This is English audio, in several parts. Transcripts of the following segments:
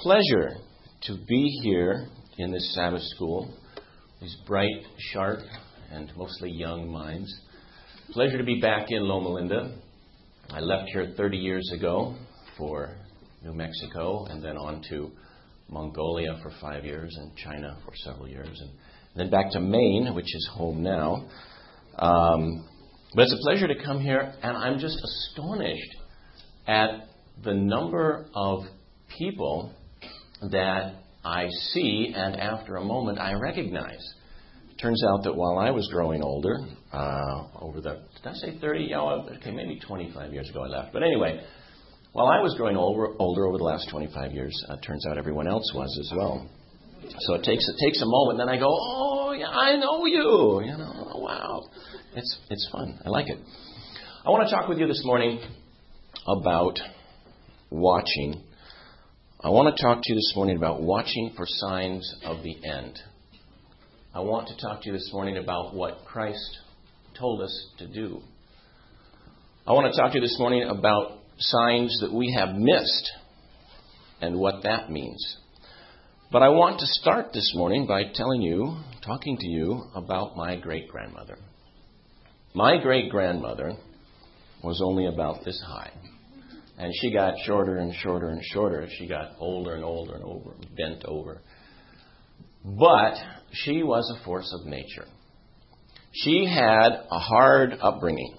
pleasure to be here in this Sabbath school, these bright, sharp, and mostly young minds. Pleasure to be back in Loma Linda. I left here 30 years ago for New Mexico and then on to Mongolia for 5 years and China for several years and then back to Maine, which is home now. But it's a pleasure to come here, and I'm just astonished at the number of people that I see and after a moment I recognize. It turns out that while I was growing older, did I say 30? Yeah, okay, maybe 25 years ago I left. But anyway, while I was growing older over the last 25 years, it turns out everyone else was as well. So it takes a moment, then I go, oh, yeah, I know you. Oh, wow. It's fun. I like it. I want to talk with you this morning about watching. I want to talk to you this morning about watching for signs of the end. I want to talk to you this morning about what Christ told us to do. I want to talk to you this morning about signs that we have missed and what that means. But I want to start this morning by talking to you about my great-grandmother. My great-grandmother was only about this high. And she got shorter and shorter and shorter as she got older and older and over, bent over. But she was a force of nature. She had a hard upbringing,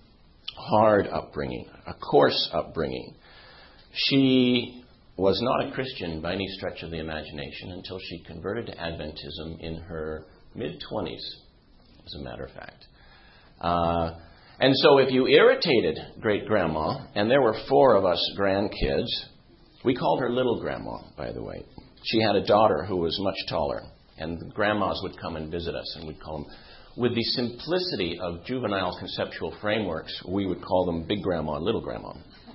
a coarse upbringing. She was not a Christian by any stretch of the imagination until she converted to Adventism in her mid-20s, as a matter of fact. And so if you irritated great-grandma, and there were 4 of us grandkids, we called her Little Grandma, by the way. She had a daughter who was much taller, and the grandmas would come and visit us, and we'd call them, with the simplicity of juvenile conceptual frameworks, we would call them Big Grandma and Little Grandma.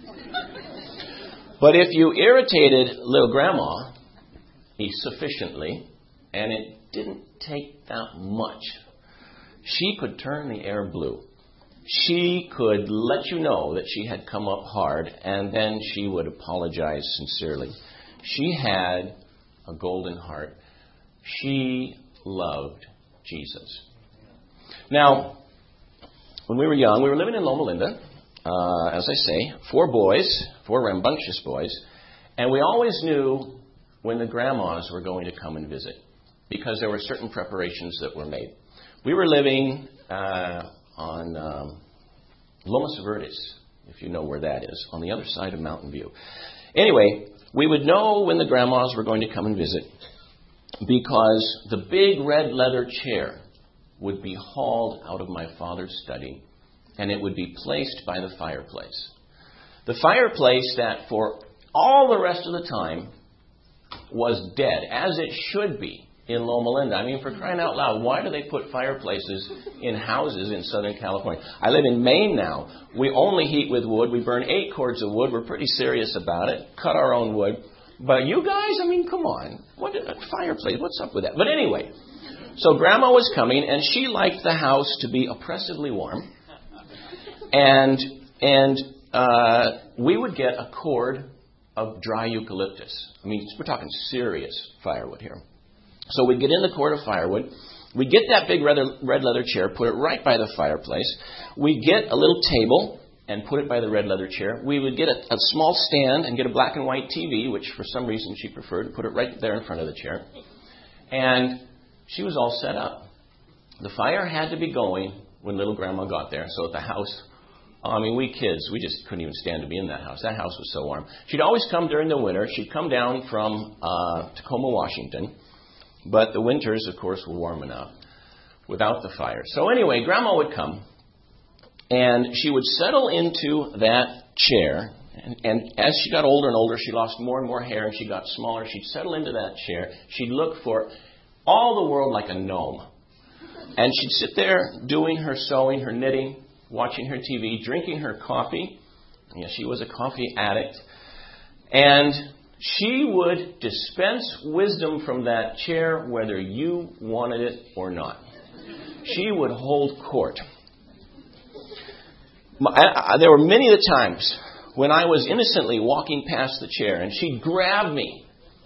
But if you irritated Little Grandma sufficiently, and it didn't take that much, she could turn the air blue. She could let you know that she had come up hard, and then she would apologize sincerely. She had a golden heart. She loved Jesus. Now, when we were young, we were living in Loma Linda. As I say, 4 boys, 4 rambunctious boys, and we always knew when the grandmas were going to come and visit because there were certain preparations that were made. We were living on Lomas Verdes, if you know where that is, on the other side of Mountain View. Anyway, we would know when the grandmas were going to come and visit because the big red leather chair would be hauled out of my father's study and it would be placed by the fireplace. The fireplace that for all the rest of the time was dead, as it should be in Loma Linda. I mean, for crying out loud, why do they put fireplaces in houses in Southern California? I live in Maine now. We only heat with wood. We burn 8 cords of wood. We're pretty serious about it. Cut our own wood. But you guys, I mean, come on. What a fireplace. What's up with that? But anyway, so Grandma was coming, and she liked the house to be oppressively warm. And we would get a cord of dry eucalyptus. I mean, we're talking serious firewood here. So we'd get in the cord of firewood. We'd get that big red leather chair, put it right by the fireplace. We'd get a little table and put it by the red leather chair. We would get a small stand and get a black and white TV, which for some reason she preferred, and put it right there in front of the chair. And she was all set up. The fire had to be going when Little Grandma got there, so at the house, I mean, we kids, we just couldn't even stand to be in that house. That house was so warm. She'd always come during the winter. She'd come down from Tacoma, Washington. But the winters, of course, were warm enough without the fire. So anyway, Grandma would come, and she would settle into that chair. And as she got older and older, she lost more and more hair, and she got smaller. She'd settle into that chair. She'd look for all the world like a gnome. And she'd sit there doing her sewing, her knitting, watching her TV, drinking her coffee. Yeah, she was a coffee addict. And she would dispense wisdom from that chair whether you wanted it or not. She would hold court. There were many times when I was innocently walking past the chair and she'd grab me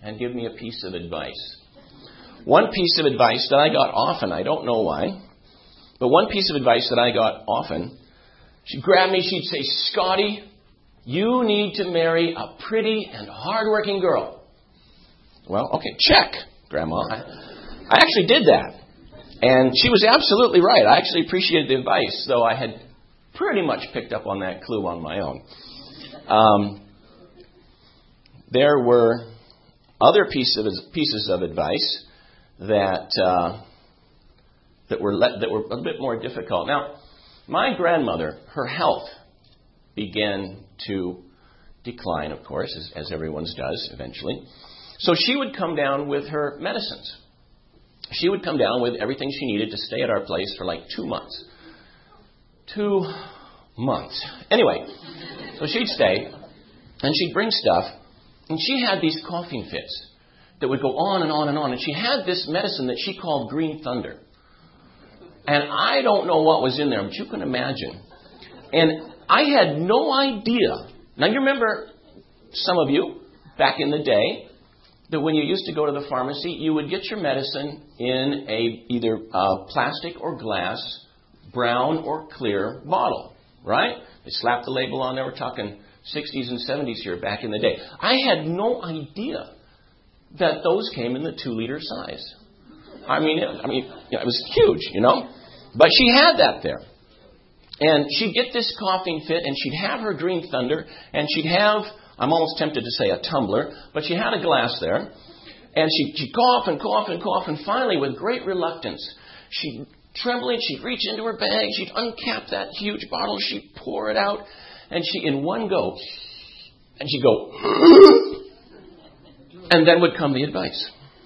and give me a piece of advice. One piece of advice that I got often, I don't know why, but one piece of advice that I got often, she'd grab me, she'd say, Scotty, you need to marry a pretty and hardworking girl. Well, okay, check, Grandma. I actually did that. And she was absolutely right. I actually appreciated the advice, though I had pretty much picked up on that clue on my own. There were other pieces of advice that were a bit more difficult. Now, my grandmother, her health began to decline, of course, as everyone's does eventually. So she would come down with her medicines. She would come down with everything she needed to stay at our place for like 2 months. 2 months. Anyway, so she'd stay, and she'd bring stuff, and she had these coughing fits that would go on and on and on. And she had this medicine that she called Green Thunder. And I don't know what was in there, but you can imagine. And I had no idea. Now, you remember, some of you, back in the day, that when you used to go to the pharmacy, you would get your medicine in either plastic or glass, brown or clear bottle, right? They slapped the label on there. We're talking 60s and 70s here back in the day. I had no idea that those came in the 2-liter size. I mean, it was huge, you know. But she had that there. And she'd get this coughing fit, and she'd have her Green Thunder, and she'd have, I'm almost tempted to say a tumbler, but she had a glass there. And she'd cough and cough and cough, and finally, with great reluctance, she'd trembling, she'd reach into her bag, she'd uncap that huge bottle, she'd pour it out, and she, in one go, and she'd go, and then would come the advice.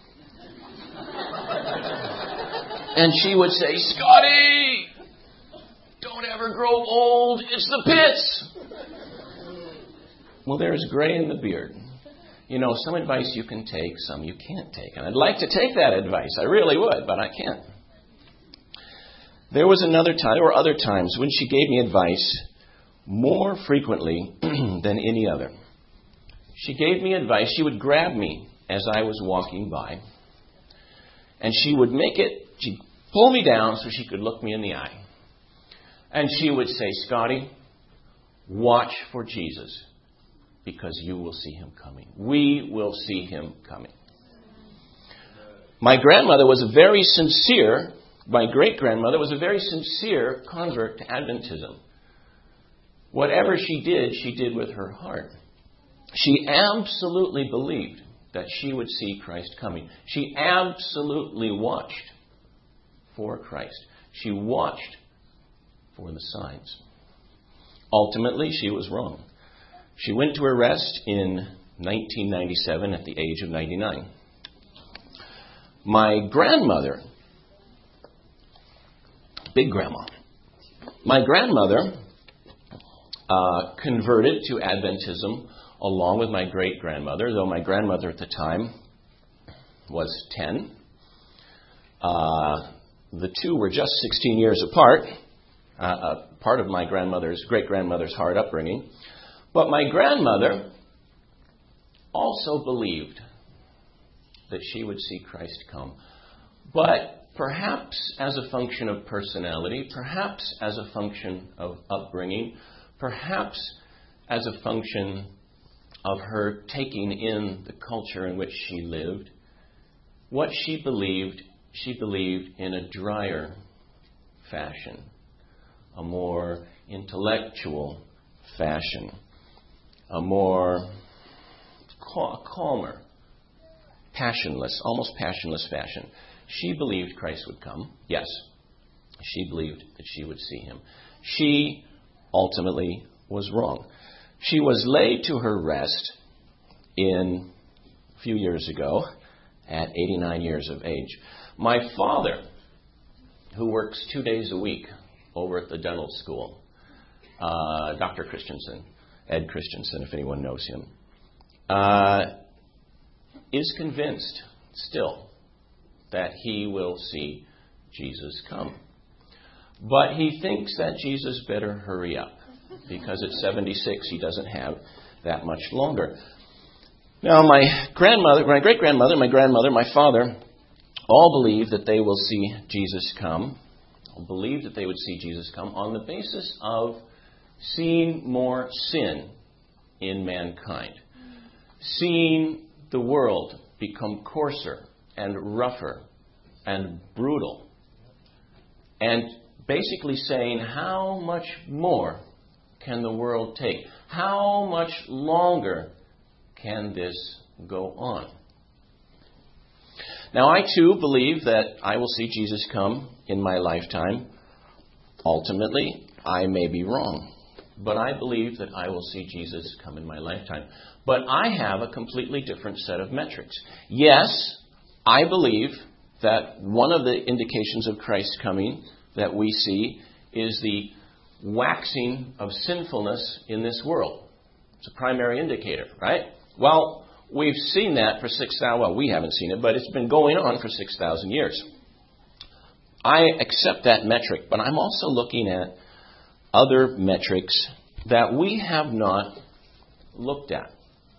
And she would say, Scotty, don't ever grow old. It's the pits. Well, there's gray in the beard. You know, some advice you can take, some you can't take. And I'd like to take that advice. I really would, but I can't. There was another time, or other times, when she gave me advice more frequently than any other. She gave me advice. She would grab me as I was walking by. And she'd pull me down so she could look me in the eye. And she would say, Scotty, watch for Jesus, because you will see him coming. We will see him coming. My great-grandmother was a very sincere convert to Adventism. Whatever she did with her heart. She absolutely believed that she would see Christ coming. She absolutely watched for Christ. She watched for the signs. Ultimately, she was wrong. She went to her rest in 1997 at the age of 99. My grandmother, Big Grandma, my grandmother converted to Adventism along with my great-grandmother, though my grandmother at the time was 10. The two were just 16 years apart, part of my great-grandmother's hard upbringing. But my grandmother also believed that she would see Christ come. But perhaps as a function of personality, perhaps as a function of upbringing, perhaps as a function of her taking in the culture in which she lived, what she believed in a drier fashion, a more intellectual fashion, a more calmer, almost passionless fashion. She believed Christ would come. Yes, she believed that she would see him. She ultimately was wrong. She was laid to her rest a few years ago at 89 years of age. My father, who works 2 days a week over at the dental school, Dr. Christensen, Ed Christensen, if anyone knows him, is convinced still that he will see Jesus come. But he thinks that Jesus better hurry up, because at 76 he doesn't have that much longer. Now, my great-grandmother, my grandmother, my father, all believed that they will see Jesus come. All believed that they would see Jesus come on the basis of seeing more sin in mankind. Seeing the world become coarser and rougher and brutal. And basically saying, how much more can the world take? How much longer can this go on? Now, I too believe that I will see Jesus come in my lifetime. Ultimately, I may be wrong, but I believe that I will see Jesus come in my lifetime. But I have a completely different set of metrics. Yes, I believe that one of the indications of Christ's coming that we see is the waxing of sinfulness in this world. It's a primary indicator, right? Well, we've seen that for 6,000, well, we haven't seen it, but it's been going on for 6,000 years. I accept that metric, but I'm also looking at other metrics that we have not looked at.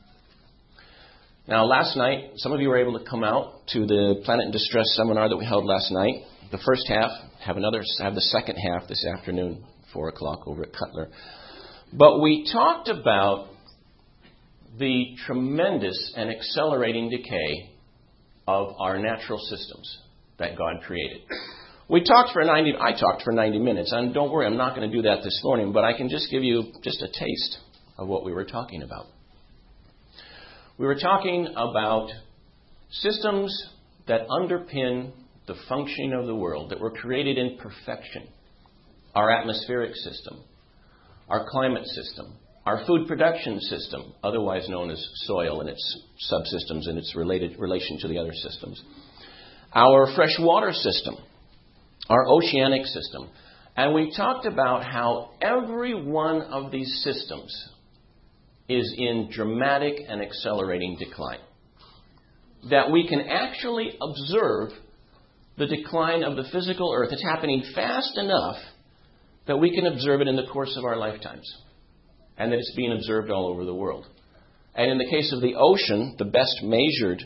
Now, last night, some of you were able to come out to the Planet in Distress seminar that we held last night. The first half, have the second half this afternoon, 4 o'clock over at Cutler. But we talked about the tremendous and accelerating decay of our natural systems that God created. I talked for 90 minutes, and don't worry, I'm not going to do that this morning, but I can just give you just a taste of what we were talking about. We were talking about systems that underpin the functioning of the world, that were created in perfection. Our atmospheric system, our climate system, our food production system, otherwise known as soil and its subsystems and its relation to the other systems, our freshwater system, our oceanic system. And we talked about how every one of these systems is in dramatic and accelerating decline. That we can actually observe the decline of the physical earth. It's happening fast enough that we can observe it in the course of our lifetimes. And that it's being observed all over the world. And in the case of the ocean, the best measured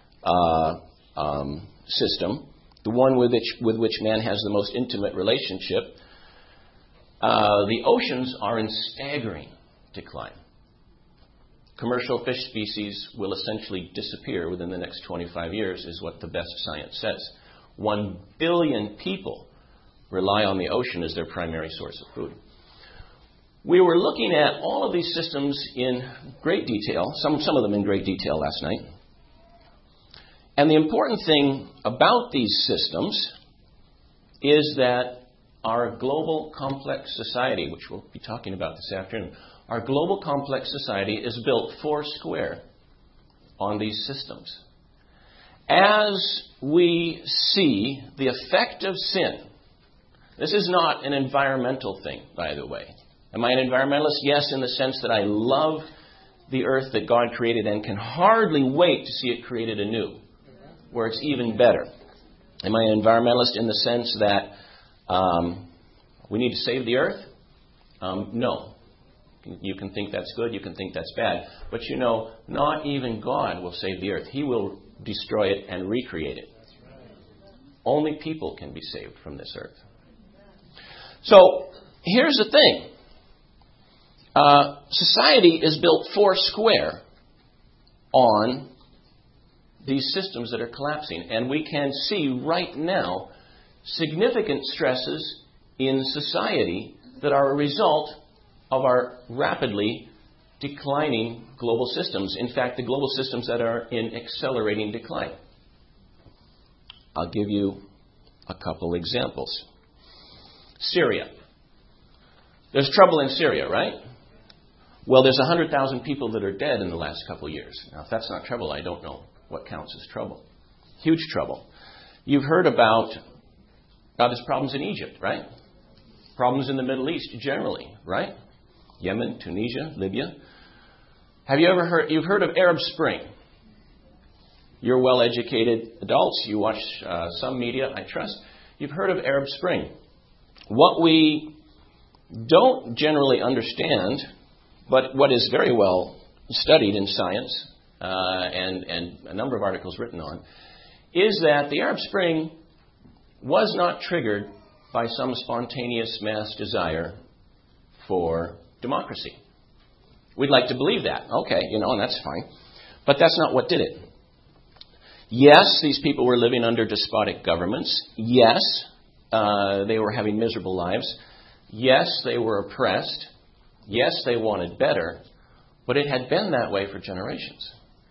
system, the one with which man has the most intimate relationship, the oceans are in staggering decline. Commercial fish species will essentially disappear within the next 25 years, is what the best science says. 1 billion people rely on the ocean as their primary source of food. We were looking at all of these systems in great detail, some of them in great detail last night. And the important thing about these systems is that our global complex society, which we'll be talking about this afternoon, our global complex society is built foursquare on these systems. As we see the effect of sin, this is not an environmental thing, by the way. Am I an environmentalist? Yes, in the sense that I love the earth that God created and can hardly wait to see it created anew, where it's even better. Am I an environmentalist in the sense that we need to save the earth? No. You can think that's good, you can think that's bad. But you know, not even God will save the earth. He will destroy it and recreate it. Only people can be saved from this earth. So, here's the thing. Society is built foursquare on these systems that are collapsing. And we can see right now significant stresses in society that are a result of our rapidly declining global systems. In fact, the global systems that are in accelerating decline. I'll give you a couple examples. Syria. There's trouble in Syria, right? Well, there's 100,000 people that are dead in the last couple of years. Now, if that's not trouble, I don't know what counts as trouble. Huge trouble. You've heard about there's problems in Egypt, right? Problems in the Middle East generally, right? Yemen, Tunisia, Libya. Have you ever heard? You've heard of Arab Spring. You're well-educated adults. You watch some media, I trust. You've heard of Arab Spring. What we don't generally understand, but what is very well studied in science, and a number of articles written on, is that the Arab Spring was not triggered by some spontaneous mass desire for democracy. We'd like to believe that. Okay, and that's fine. But that's not what did it. Yes, these people were living under despotic governments. Yes, they were having miserable lives. Yes, they were oppressed. Yes, they wanted better. But it had been that way for generations.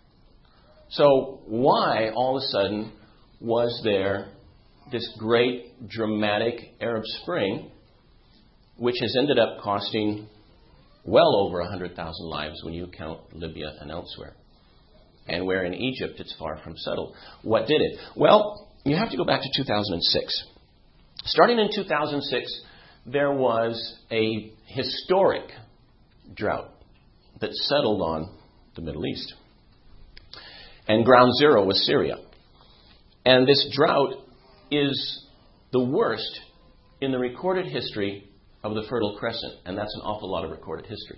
So why, all of a sudden, was there this great, dramatic Arab Spring, which has ended up costing well over 100,000 lives when you count Libya and elsewhere, and where in Egypt it's far from settled? What did it? Well, you have to go back to 2006. Starting in 2006, there was a historic drought that settled on the Middle East. And ground zero was Syria. And this drought is the worst in the recorded history of the Fertile Crescent. And that's an awful lot of recorded history.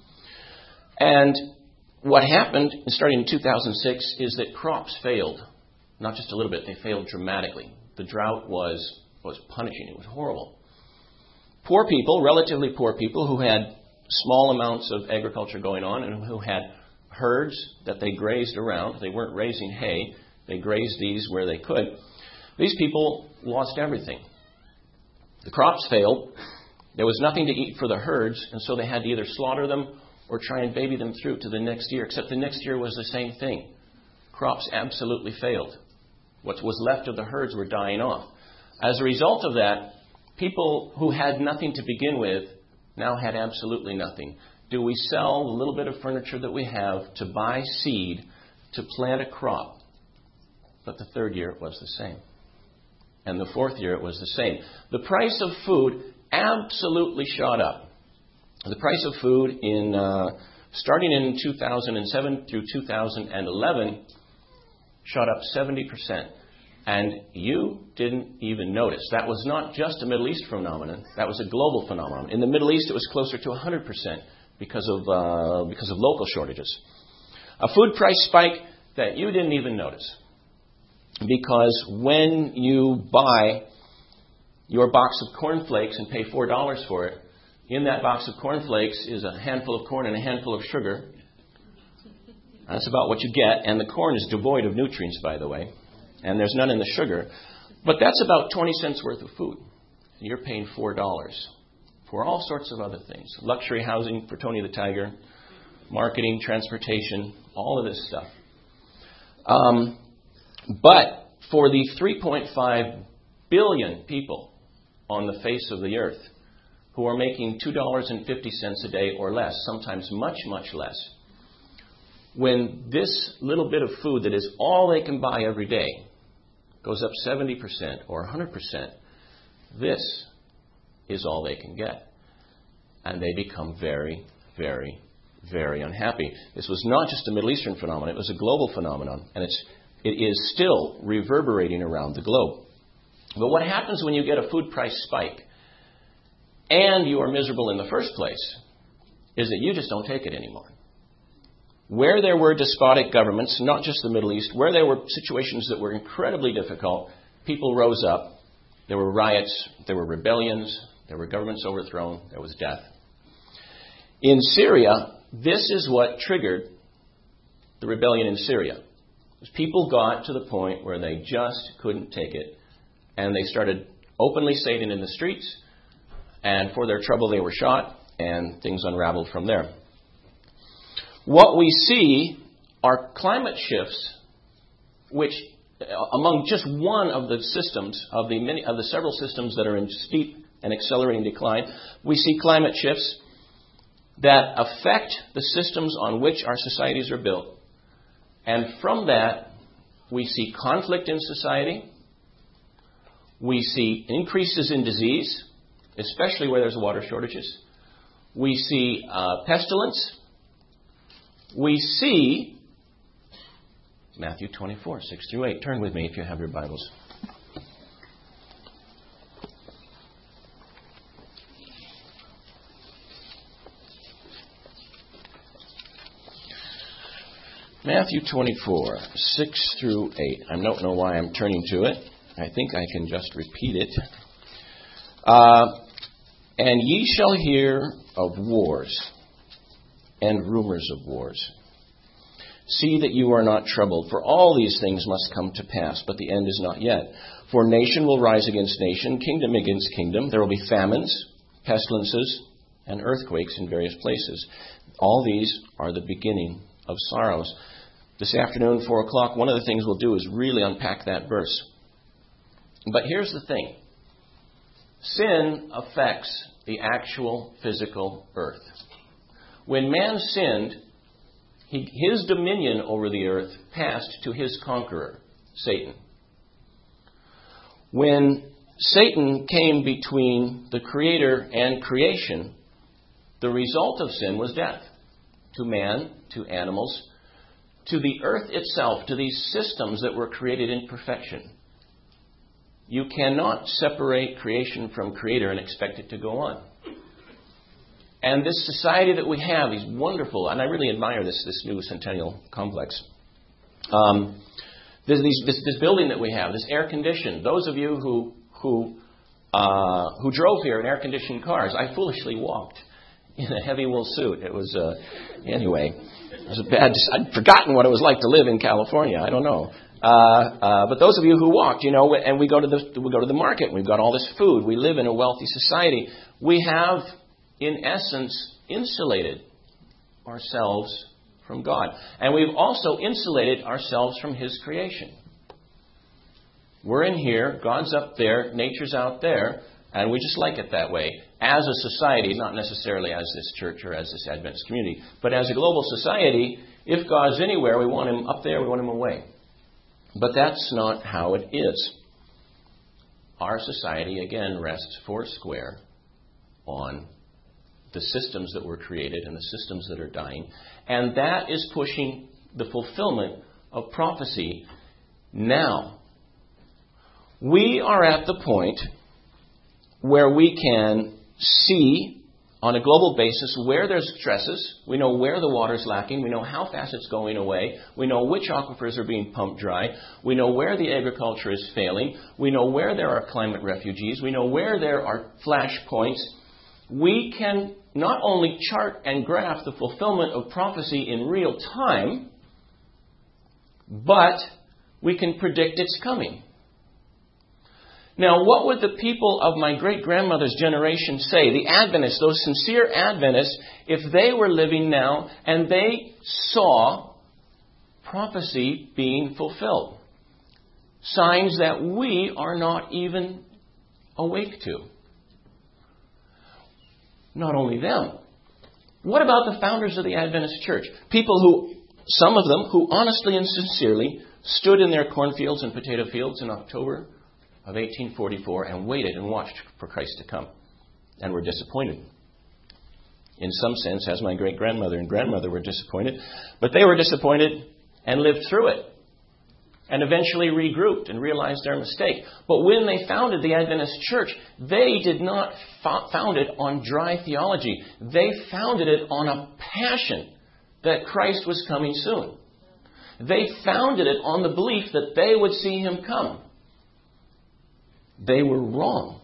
And what happened, starting in 2006, is that crops failed. Not just a little bit, they failed dramatically. The drought was punishing. It was horrible. Poor people, relatively poor people, who had small amounts of agriculture going on and who had herds that they grazed around. They weren't raising hay. They grazed these where they could. These people lost everything. The crops failed. There was nothing to eat for the herds, and so they had to either slaughter them or try and baby them through to the next year, except the next year was the same thing. Crops absolutely failed. What was left of the herds were dying off. As a result of that, people who had nothing to begin with now had absolutely nothing. Do we sell the little bit of furniture that we have to buy seed to plant a crop? But the third year it was the same. And the fourth year it was the same. The price of food absolutely shot up. The price of food starting in 2007 through 2011 shot up 70%. And you didn't even notice. That was not just a Middle East phenomenon. That was a global phenomenon. In the Middle East, it was closer to 100% because of local shortages. A food price spike that you didn't even notice. Because when you buy your box of cornflakes and pay $4 for it, in that box of cornflakes is a handful of corn and a handful of sugar. That's about what you get. And the corn is devoid of nutrients, by the way. And there's none in the sugar. But that's about 20 cents worth of food. And you're paying $4 for all sorts of other things. Luxury housing for Tony the Tiger, marketing, transportation, all of this stuff. But for the 3.5 billion people on the face of the earth who are making $2.50 a day or less, sometimes much, much less, when this little bit of food that is all they can buy every day goes up 70% or 100%, this is all they can get. And they become very, very, very unhappy. This was not just a Middle Eastern phenomenon, it was a global phenomenon. And it is still reverberating around the globe. But what happens when you get a food price spike and you are miserable in the first place is that you just don't take it anymore. Where there were despotic governments, not just the Middle East, where there were situations that were incredibly difficult, people rose up. There were riots, there were rebellions, there were governments overthrown, there was death. In Syria, this is what triggered the rebellion in Syria. People got to the point where they just couldn't take it, and they started openly Satan in the streets, and for their trouble they were shot, and things unraveled from there. What we see are climate shifts, which, among just one of the systems, of the several systems that are in steep and accelerating decline, we see climate shifts that affect the systems on which our societies are built. And from that, we see conflict in society. We see increases in disease, especially where there's water shortages. We see pestilence. We see Matthew 24, 6 through 8. Turn with me if you have your Bibles. Matthew 24, 6 through 8. I don't know why I'm turning to it. I think I can just repeat it. And ye shall hear of wars and rumors of wars. See that you are not troubled, for all these things must come to pass, but the end is not yet. For nation will rise against nation, kingdom against kingdom. There will be famines, pestilences, and earthquakes in various places. All these are the beginning of sorrows. This afternoon, 4 o'clock, one of the things we'll do is really unpack that verse. But here's the thing. Sin affects the actual physical earth. When man sinned, his dominion over the earth passed to his conqueror, Satan. When Satan came between the Creator and creation, the result of sin was death. To man, to animals, to the earth itself, to these systems that were created in perfection. You cannot separate creation from Creator and expect it to go on. And this society that we have, these wonderful, and I really admire this new Centennial Complex. This building that we have, this air conditioned. Those of you who drove here in air conditioned cars, I foolishly walked in a heavy wool suit. It was anyway. It was a bad. I'd forgotten what it was like to live in California. I don't know. But those of you who walked, and we go to the market. We've got all this food. We live in a wealthy society. We have, in essence, insulated ourselves from God. And we've also insulated ourselves from His creation. We're in here, God's up there, nature's out there, and we just like it that way. As a society, not necessarily as this church or as this Adventist community, but as a global society, if God's anywhere, we want Him up there, we want Him away. But that's not how it is. Our society, again, rests foursquare on the systems that were created and the systems that are dying. And that is pushing the fulfillment of prophecy now. We are at the point where we can see on a global basis where there's stresses. We know where the water's lacking. We know how fast it's going away. We know which aquifers are being pumped dry. We know where the agriculture is failing. We know where there are climate refugees. We know where there are flash points. We can not only chart and graph the fulfillment of prophecy in real time, but we can predict its coming. Now, what would the people of my great-grandmother's generation say, the Adventists, those sincere Adventists, if they were living now and they saw prophecy being fulfilled? Signs that we are not even awake to. Not only them. What about the founders of the Adventist Church? People who, some of them, who honestly and sincerely stood in their cornfields and potato fields in October of 1844 and waited and watched for Christ to come and were disappointed. In some sense, as my great-grandmother and grandmother were disappointed, but they were disappointed and lived through it and eventually regrouped and realized their mistake. But when they founded the Adventist Church, they did not found it on dry theology. They founded it on a passion that Christ was coming soon. They founded it on the belief that they would see Him come. They were wrong.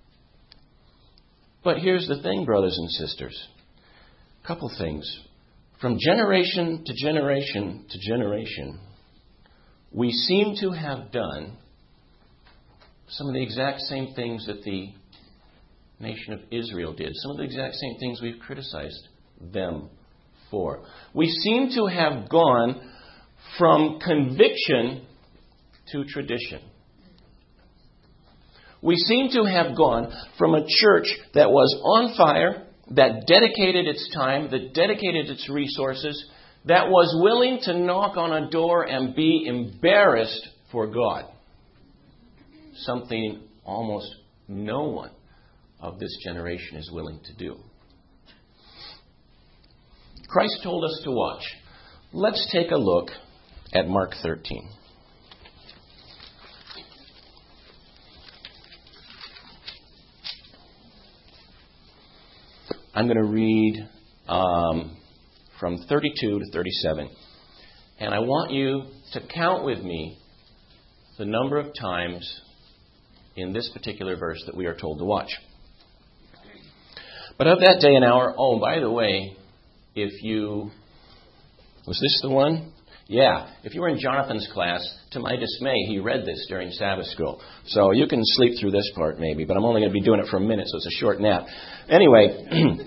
But here's the thing, brothers and sisters. A couple things. From generation to generation to generation, we seem to have done some of the exact same things that the nation of Israel did. Some of the exact same things we've criticized them for. We seem to have gone from conviction to tradition. We seem to have gone from a church that was on fire, that dedicated its time, that dedicated its resources, that was willing to knock on a door and be embarrassed for God. Something almost no one of this generation is willing to do. Christ told us to watch. Let's take a look at Mark 13. I'm going to read from 32 to 37. And I want you to count with me the number of times in this particular verse that we are told to watch. But of that day and hour, oh, by the way, was this the one? Yeah, if you were in Jonathan's class, to my dismay, he read this during Sabbath school. So you can sleep through this part maybe, but I'm only going to be doing it for a minute, so it's a short nap. Anyway,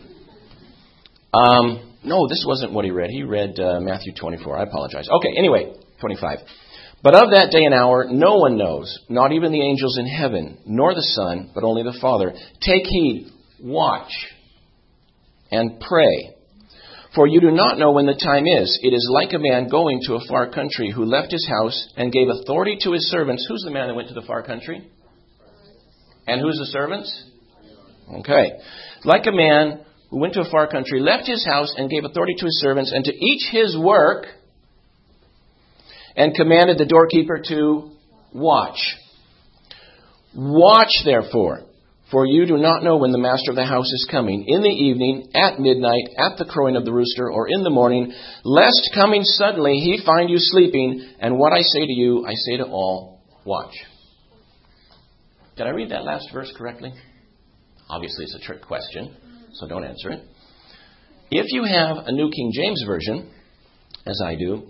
no, this wasn't what he read. He read Matthew 24. I apologize. Okay, anyway, 25. But of that day and hour, no one knows, not even the angels in heaven, nor the Son, but only the Father. Take heed, watch, and pray. For you do not know when the time is. It is like a man going to a far country who left his house and gave authority to his servants. Who's the man that went to the far country? And who's the servants? Okay. Like a man who went to a far country, left his house and gave authority to his servants, and to each his work, and commanded the doorkeeper to watch. Watch, therefore, for you do not know when the master of the house is coming, in the evening, at midnight, at the crowing of the rooster, or in the morning, lest coming suddenly he find you sleeping. And what I say to you, I say to all, watch. Did I read that last verse correctly? Obviously, it's a trick question, so don't answer it. If you have a New King James Version, as I do,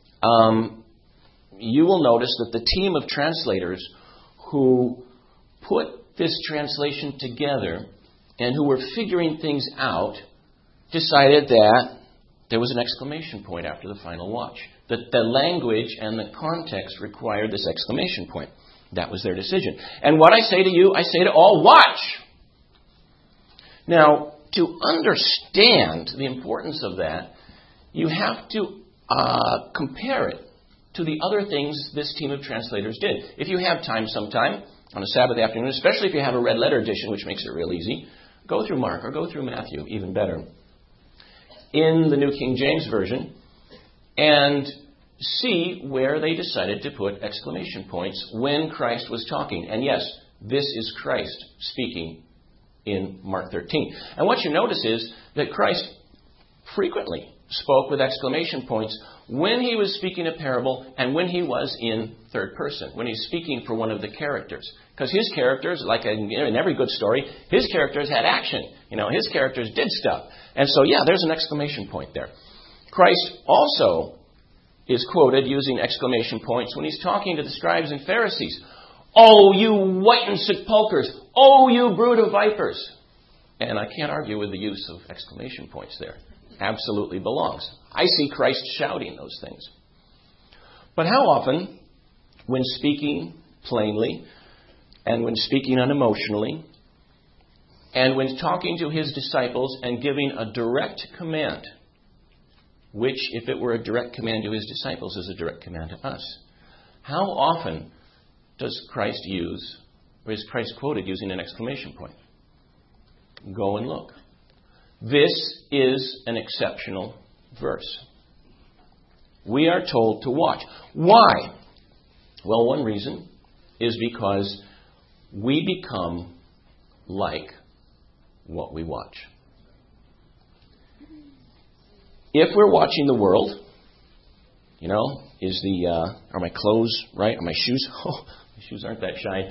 you will notice that the team of translators who put this translation together and who were figuring things out decided that there was an exclamation point after the final watch. That the language and the context required this exclamation point. That was their decision. And what I say to you, I say to all, watch! Now, to understand the importance of that, you have to compare it to the other things this team of translators did. If you have time sometime, on a Sabbath afternoon, especially if you have a red letter edition, which makes it real easy, go through Mark or go through Matthew, even better, in the New King James Version, and see where they decided to put exclamation points when Christ was talking. And yes, this is Christ speaking in Mark 13. And what you notice is that Christ frequently spoke with exclamation points when he was speaking a parable and when he was in third person, when he's speaking for one of the characters. Because his characters, like in every good story, his characters had action. His characters did stuff. And so, yeah, there's an exclamation point there. Christ also is quoted using exclamation points when he's talking to the scribes and Pharisees. Oh, you whitened sepulchres! Oh, you brood of vipers! And I can't argue with the use of exclamation points there. Absolutely belongs. I see Christ shouting those things. But how often, when speaking plainly, and when speaking unemotionally, and when talking to his disciples and giving a direct command, which, if it were a direct command to his disciples, is a direct command to us, how often does Christ use, or is Christ quoted using an exclamation point? Go and look. This is an exceptional verse. We are told to watch. Why? Well, one reason is because we become like what we watch. If we're watching the world, are my clothes right? Are my shoes? Oh, my shoes aren't that shiny.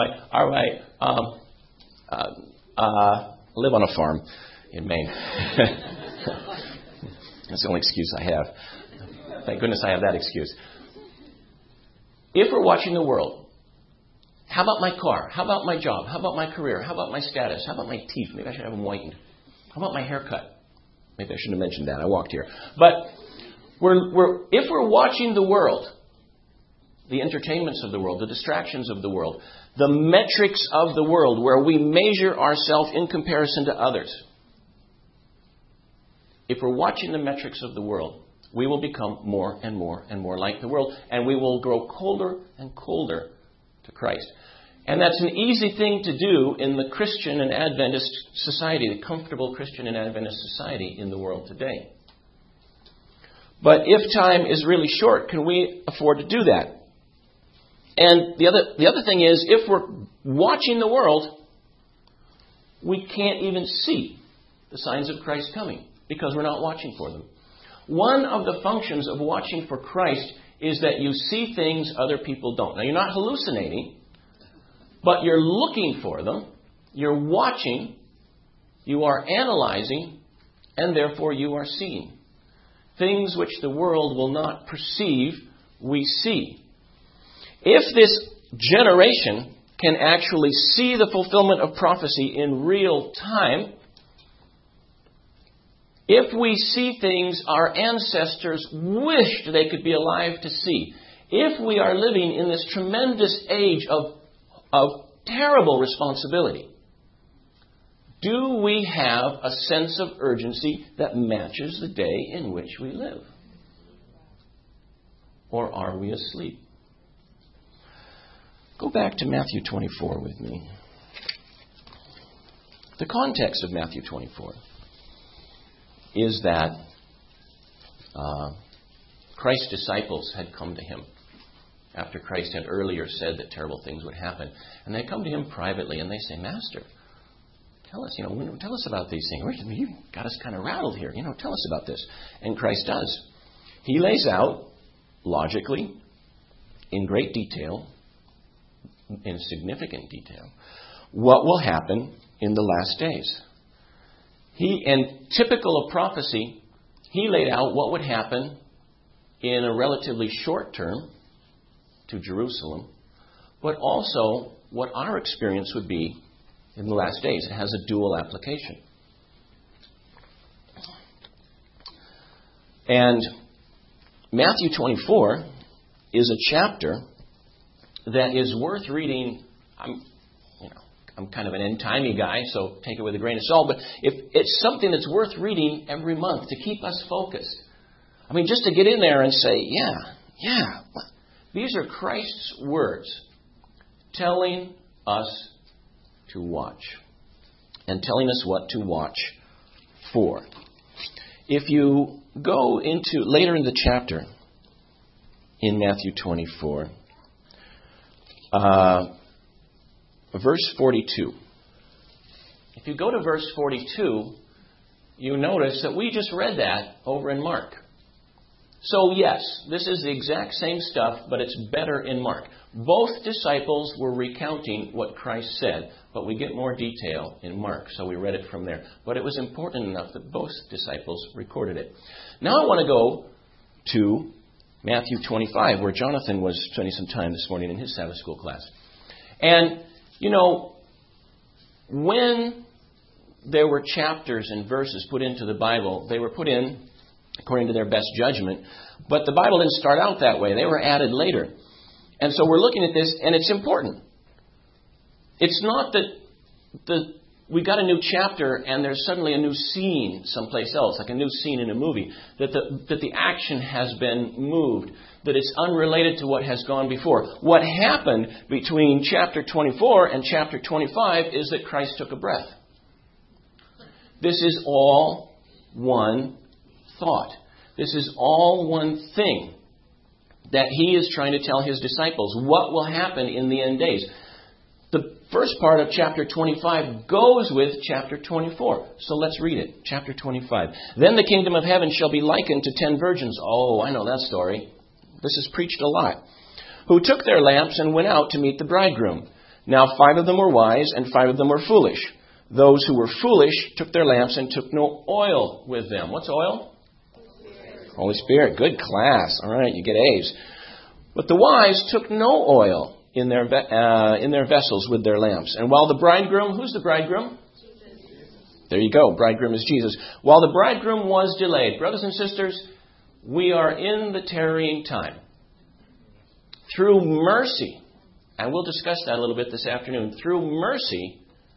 I live on a farm in Maine. That's the only excuse I have. Thank goodness I have that excuse. If we're watching the world, how about my car? How about my job? How about my career? How about my status? How about my teeth? Maybe I should have them whitened. How about my haircut? Maybe I shouldn't have mentioned that. I walked here. But if we're watching the world, the entertainments of the world, the distractions of the world, the metrics of the world where we measure ourselves in comparison to others, if we're watching the metrics of the world, we will become more and more and more like the world, and we will grow colder and colder to Christ. And that's an easy thing to do in the Christian and Adventist society, the comfortable Christian and Adventist society in the world today. But if time is really short, can we afford to do that? And the other thing is, if we're watching the world, we can't even see the signs of Christ coming because we're not watching for them. One of the functions of watching for Christ is that you see things other people don't. Now, you're not hallucinating, but you're looking for them. You're watching. You are analyzing, and therefore you are seeing. Things which the world will not perceive, we see. If this generation can actually see the fulfillment of prophecy in real time, if we see things our ancestors wished they could be alive to see, if we are living in this tremendous age of terrible responsibility, do we have a sense of urgency that matches the day in which we live? Or are we asleep? Go back to Matthew 24 with me. The context of Matthew 24 is that Christ's disciples had come to him after Christ had earlier said that terrible things would happen. And they come to him privately and they say, Master, tell us, tell us about these things. You got us kind of rattled here. Tell us about this. And Christ does. He lays out, logically, in great detail, in significant detail, what will happen in the last days. And typical of prophecy, he laid out what would happen in a relatively short term to Jerusalem, but also what our experience would be in the last days. It has a dual application. And Matthew 24 is a chapter that is worth reading. I'm kind of an end-timey guy, so take it with a grain of salt. But if it's something that's worth reading every month to keep us focused. Just to get in there and say, yeah. These are Christ's words telling us to watch and telling us what to watch for. If you go into later in the chapter in Matthew 24, verse 42. If you go to verse 42, you notice that we just read that over in Mark. So yes, this is the exact same stuff, but it's better in Mark. Both disciples were recounting what Christ said, but we get more detail in Mark, so we read it from there. But it was important enough that both disciples recorded it. Now I want to go to Matthew 25, where Jonathan was spending some time this morning in his Sabbath school class. And, when there were chapters and verses put into the Bible, they were put in according to their best judgment. But the Bible didn't start out that way. They were added later. And so we're looking at this, and it's important. It's not that we got a new chapter and there's suddenly a new scene someplace else, like a new scene in a movie, that the action has been moved, that it's unrelated to what has gone before. What happened between chapter 24 and chapter 25 is that Christ took a breath. This is all one thought. This is all one thing that he is trying to tell his disciples. What will happen in the end days? The first part of chapter 25 goes with chapter 24. So let's read it. Chapter 25. Then the kingdom of heaven shall be likened to 10 virgins. Oh, I know that story. This is preached a lot. Who took their lamps and went out to meet the bridegroom. Now 5 of them were wise and 5 of them were foolish. Those who were foolish took their lamps and took no oil with them. What's oil? Holy Spirit. Good class. All right, you get A's. But the wise took no oil in their vessels with their lamps. And while the bridegroom, who's the bridegroom? Jesus. There you go. Bridegroom is Jesus. While the bridegroom was delayed. Brothers and sisters, we are in the tarrying time. Through mercy, and we'll discuss that a little bit this afternoon. Through mercy,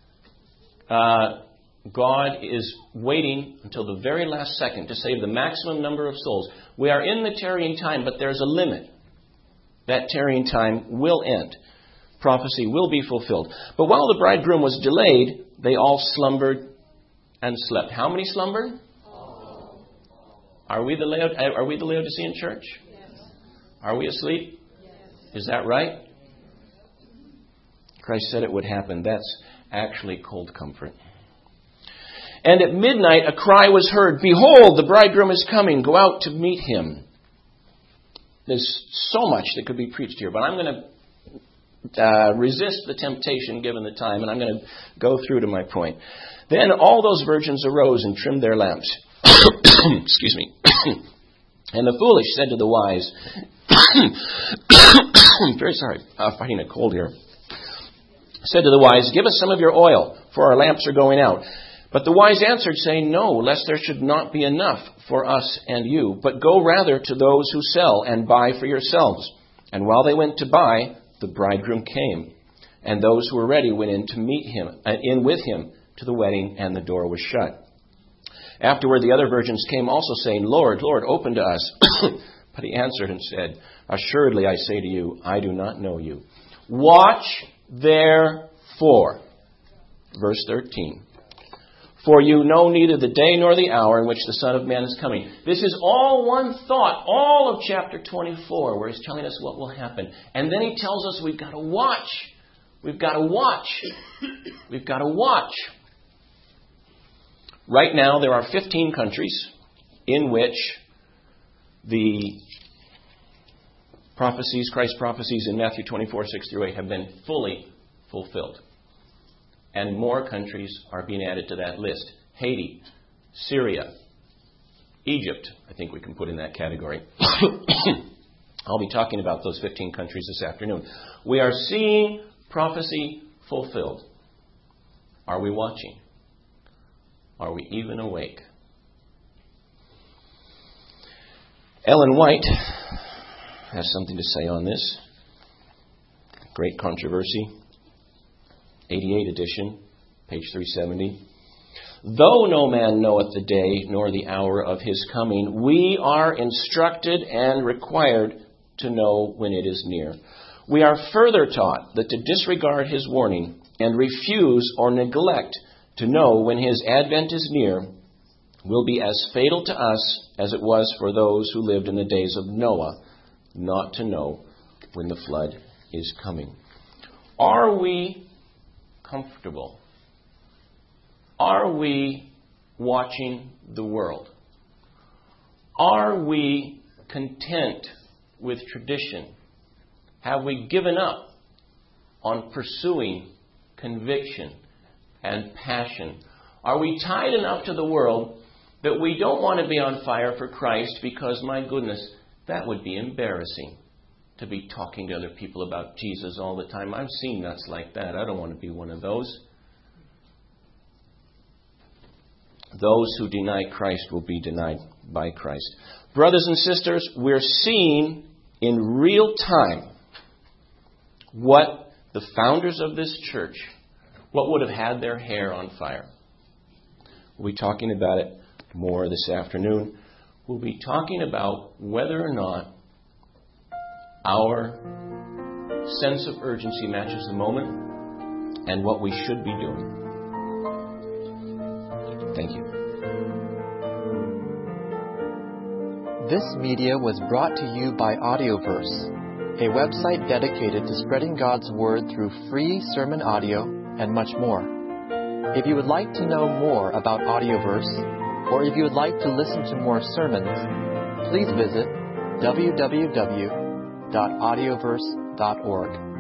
God is waiting until the very last second to save the maximum number of souls. We are in the tarrying time, but there's a limit. That tarrying time will end. Prophecy will be fulfilled. But while the bridegroom was delayed, they all slumbered and slept. How many slumbered? Are we the Laodicean church? Yes. Are we asleep? Yes. Is that right? Christ said it would happen. That's actually cold comfort. And at midnight a cry was heard, "Behold, the bridegroom is coming. Go out to meet him." There's so much that could be preached here, but I'm going to resist the temptation given the time, and I'm going to go through to my point. Then all those virgins arose and trimmed their lamps. Excuse me. And the foolish said to the wise, very sorry, fighting a cold here. Said to the wise, "Give us some of your oil, for our lamps are going out." But the wise answered, saying, "No, lest there should not be enough for us and you, but go rather to those who sell and buy for yourselves." And while they went to buy, the bridegroom came, and those who were ready went in to meet him, in with him to the wedding, and the door was shut. Afterward, the other virgins came also, saying, "Lord, Lord, open to us." But he answered and said, "Assuredly, I say to you, I do not know you. Watch therefore." Verse 13. "For you know neither the day nor the hour in which the Son of Man is coming." This is all one thought, all of chapter 24, where he's telling us what will happen. And then he tells us we've got to watch. We've got to watch. We've got to watch. Right now, there are 15 countries in which the prophecies, Christ's prophecies in Matthew 24:6-8 have been fully fulfilled. And more countries are being added to that list. Haiti, Syria, Egypt, I think we can put in that category. I'll be talking about those 15 countries this afternoon. We are seeing prophecy fulfilled. Are we watching? Are we even awake? Ellen White has something to say on this. Great controversy. 88 edition, page 370. "Though no man knoweth the day nor the hour of his coming, we are instructed and required to know when it is near. We are further taught that to disregard his warning and refuse or neglect to know when his advent is near will be as fatal to us as it was for those who lived in the days of Noah, not to know when the flood is coming." Are we comfortable? Are we watching the world? Are we content with tradition? Have we given up on pursuing conviction and passion? Are we tied enough to the world that we don't want to be on fire for Christ because, my goodness, that would be embarrassing to be talking to other people about Jesus all the time? I've seen nuts like that. I don't want to be one of those. Those who deny Christ will be denied by Christ. Brothers and sisters, we're seeing in real time what the founders of this church, what would have had their hair on fire. We'll be talking about it more this afternoon. We'll be talking about whether or not our sense of urgency matches the moment and what we should be doing. Thank you. This media was brought to you by Audioverse, a website dedicated to spreading God's Word through free sermon audio and much more. If you would like to know more about Audioverse, or if you would like to listen to more sermons, please visit www.audioverse.org.